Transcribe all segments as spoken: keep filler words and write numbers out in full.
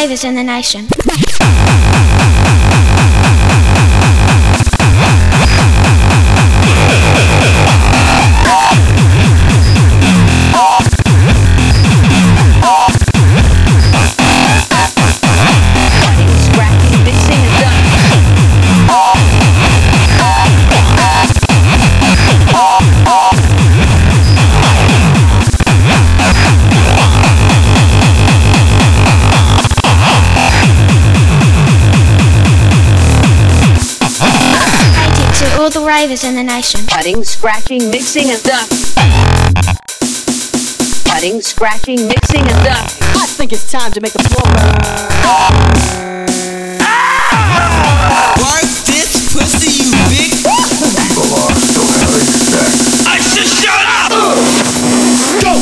ravers in the nation. All the ravers in the nation. Cutting, scratching, mixing and stuff. Cutting, scratching, mixing and stuff. I think it's time to make the floor burn. Work this pussy, you big. People are still having sex. I should shut up. Go.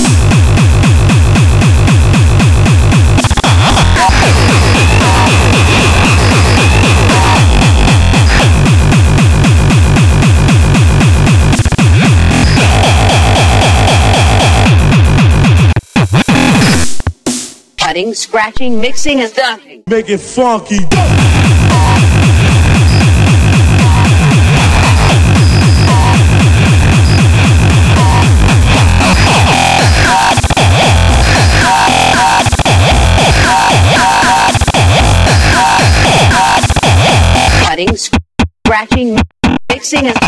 Cutting, scratching, mixing and stuff. Make it funky. Cutting, scratching, mixing and stuff.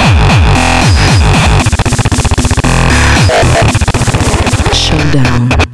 Showdown.